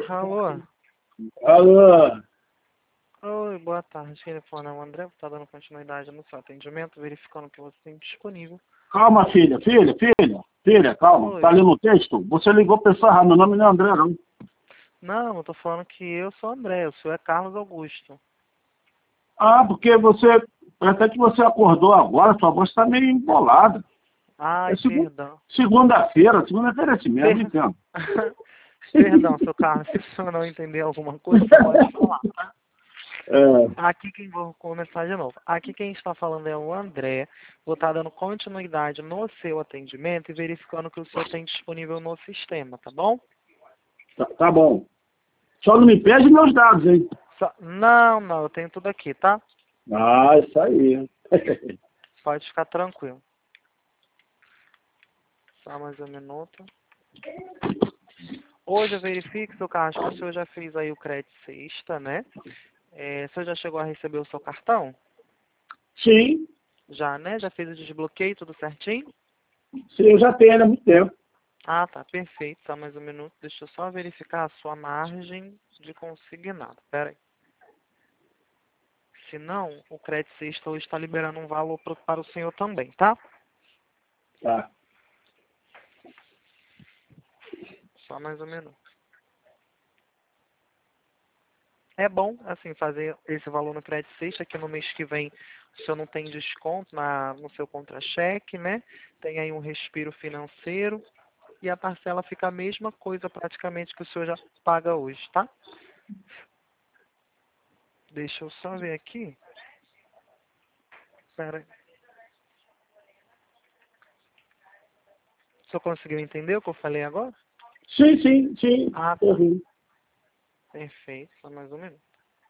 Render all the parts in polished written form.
Alô? Alô? Oi, boa tarde. Telefone é o André, está dando continuidade no seu atendimento, verificando o que você tem disponível. Calma, filha, calma. Oi. Tá lendo o texto? Você ligou pra pessoa errada, meu nome não é André, não. Não, eu tô falando que eu sou André, o seu é Carlos Augusto. Ah, porque até que você acordou agora, sua voz tá meio embolada. Ai, É perdão. segunda-feira é esse mesmo, Per... entendo. Perdão, seu Carlos, se o senhor não entender alguma coisa, você pode falar, tá? É, Vou começar de novo. Aqui quem está falando é o André. Vou estar dando continuidade no seu atendimento e verificando o que o senhor tem disponível no sistema, tá bom? tá bom. Só não me perde meus dados, hein? Não, eu tenho tudo aqui, tá? Ah, isso aí. Pode ficar tranquilo. Só mais um minuto. Hoje eu verifico, seu Carlos, que o senhor já fez aí o crédito sexta, né? O senhor já chegou a receber o seu cartão? Sim, Já, né? Já fez o desbloqueio, tudo certinho? sim, eu já tenho há muito tempo. Ah, tá, perfeito. Só mais um minuto. Deixa eu só verificar a sua margem de consignado. Pera aí. Se não, o crédito sexta hoje está liberando um valor para o senhor também, tá? Tá. Só mais um minuto. É bom, assim, fazer esse valor no crédito sexta, que no mês que vem o senhor não tem desconto no seu contra-cheque, né? Tem aí um respiro financeiro e a parcela fica a mesma coisa praticamente que o senhor já paga hoje, tá? Deixa eu só ver aqui. Pera aí. O senhor conseguiu entender o que eu falei agora? Sim. Ah, Eu tá. vi. Perfeito. Só mais um minuto.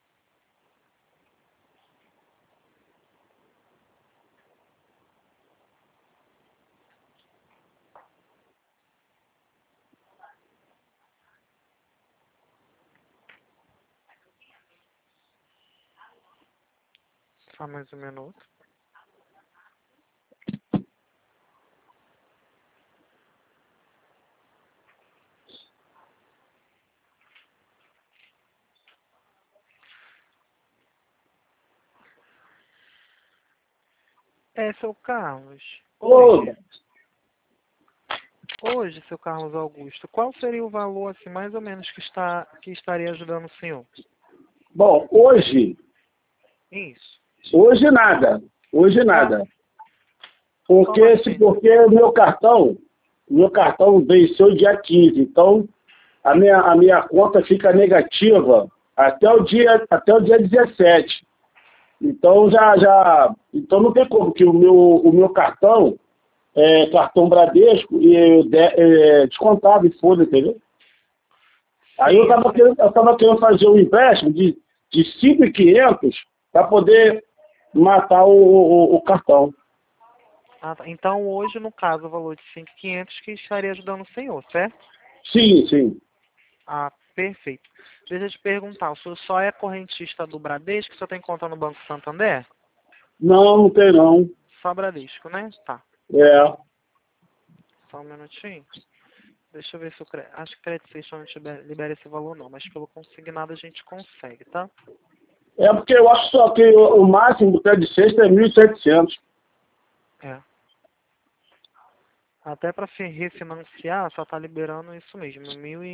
Só mais um minuto. Seu Carlos. Ô, Hoje, seu Carlos Augusto, qual seria o valor, assim, mais ou menos, que estaria ajudando o senhor? bom, Isso. hoje nada. Hoje Ah, nada. como assim? Porque o meu cartão venceu dia 15, então a minha conta fica negativa até o dia 17. Então então não tem como, que o meu cartão é cartão Bradesco e é descontado em folha, entendeu? Aí eu Sim, eu estava sei. querendo fazer um empréstimo de 5.500 para poder matar o cartão. Ah, tá. Então, hoje, no caso, o valor de 5.500 que estaria ajudando o senhor, certo? Sim. Ah, perfeito. Deixa eu te perguntar, o senhor só é correntista do Bradesco? O senhor tem conta no Banco Santander? Não tem não. Só Bradesco, né? Tá. É. Só um minutinho. Deixa eu ver se o crédito... Acho que o crédito sexta não te libera esse valor, não. Mas pelo consignado a gente consegue, tá? É porque eu acho só que o máximo do pé de sexta é 1.700. É. Até para refinanciar, só tá liberando isso mesmo,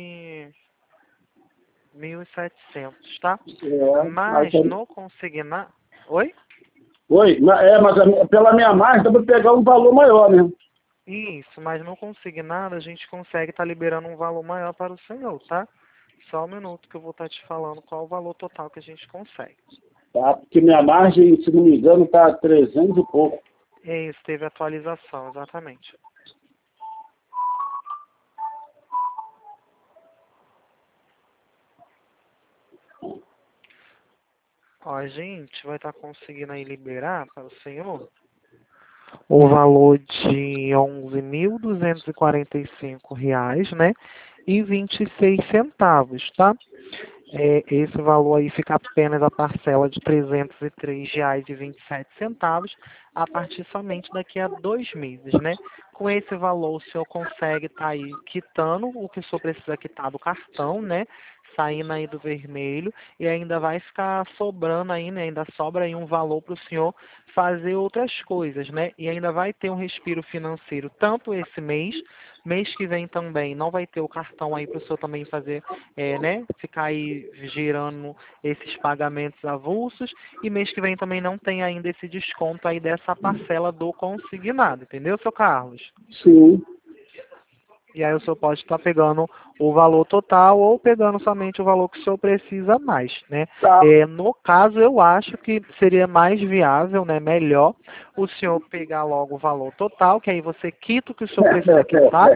1.700, tá? Mas, Mas no consignar... Oi? oi, mas pela minha margem dá para pegar um valor maior, né? Isso, mas no consignado a gente consegue estar liberando um valor maior para o senhor, tá? Só um minuto que eu vou estar te falando qual o valor total que a gente consegue. Tá? Porque minha margem, se não me engano, está 300 e pouco. É isso, teve atualização, exatamente. Ó, a gente vai estar conseguindo aí liberar para o senhor o valor de R$ 11.245, né? E 26 centavos, tá? Esse valor aí fica apenas a parcela de R$ 303,27. a partir somente daqui a 2 meses, né? Com esse valor, o senhor consegue estar aí quitando o que o senhor precisa quitar do cartão, né? Saindo aí do vermelho, e ainda vai ficar sobrando aí, né? Ainda sobra aí um valor para o senhor fazer outras coisas, né? E ainda vai ter um respiro financeiro, tanto esse mês que vem também, não vai ter o cartão aí para o senhor também fazer, né? Ficar aí girando esses pagamentos avulsos, e mês que vem também não tem ainda esse desconto aí dessa parcela do consignado, entendeu, seu Carlos? Sim. E aí o senhor pode estar pegando o valor total ou pegando somente o valor que o senhor precisa mais, né? Tá. No caso, eu acho que seria mais viável, né? Melhor o senhor pegar logo o valor total, que aí você quita o que o senhor precisa quitar.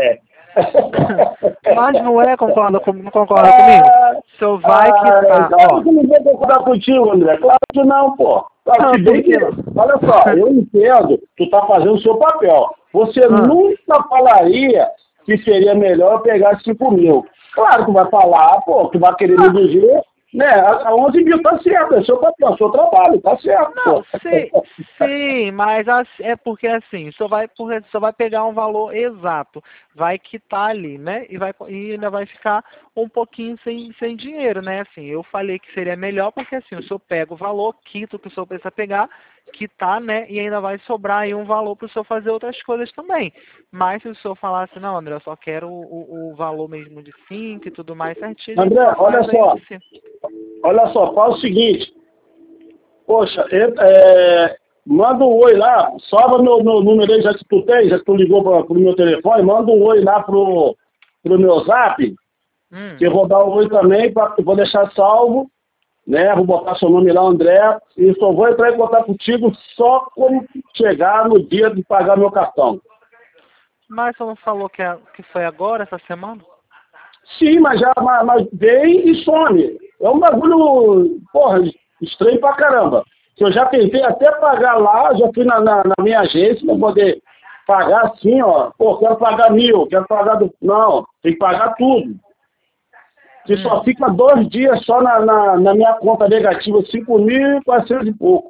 Mas não é, não concorda comigo? O senhor vai quitar, Claro que não vou concordar contigo, André. Claro que não, pô. Se bem que, olha só, eu entendo, tu tá fazendo o seu papel. Você nunca falaria que seria melhor pegar 5 mil. Claro que vai falar, pô, que vai querer me dizer, né? A 11 mil tá certo, é seu papel, é seu trabalho, tá certo, não, pô. sim, mas é porque assim, só vai pegar um valor exato, vai quitar ali, né? E ainda vai ficar um pouquinho sem dinheiro, né? Assim, eu falei que seria melhor porque assim, o senhor pega o valor, quita o que o senhor precisa pegar, quitar, né? E ainda vai sobrar aí um valor para o senhor fazer outras coisas também. Mas se o senhor falasse, não, André, eu só quero o valor mesmo de 5 e tudo mais certinho, a gente André, só faz aí de 5. olha só, fala o seguinte. Poxa, manda um oi lá, salva meu número aí, já que tu tem, já que tu ligou pro meu telefone, manda um oi lá pro meu zap, que eu vou dar um oi também, vou deixar salvo, né? Vou botar seu nome lá, André, e só vou entrar em contato contigo só quando chegar no dia de pagar meu cartão. Mas você não falou que foi agora, essa semana? Sim, mas vem e some. É um bagulho, porra, estranho pra caramba. Que eu já tentei até pagar lá, já fui na minha agência pra poder pagar assim, ó. Pô, quero pagar 1.000, quero pagar Não, tem que pagar tudo. Que só fica 2 dias só na minha conta negativa, 5.400 e pouco.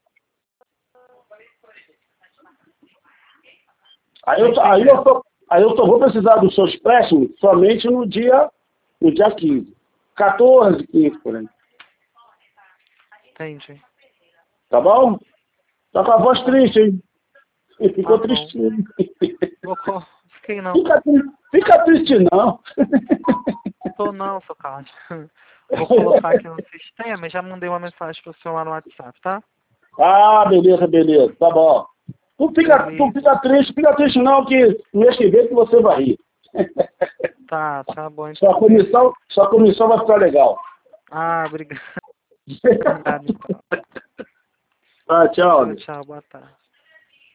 Aí eu só vou precisar dos seus empréstimos somente no dia 15. 14, 15, por aí. Entendi. Tá bom? Tá com a voz triste, hein? Ficou Tá tristinho. Fiquei não. Fica triste não. Tô não, seu Carlos. Vou colocar aqui no sistema e já mandei uma mensagem pro senhor lá no WhatsApp, tá? Ah, beleza. Tá bom. Tu fica triste não, que mês que vem que você vai rir. Tá bom. Então. Sua comissão vai ficar legal. Ah, obrigado. Obrigado, então. Tchau. Tchau, boa tarde.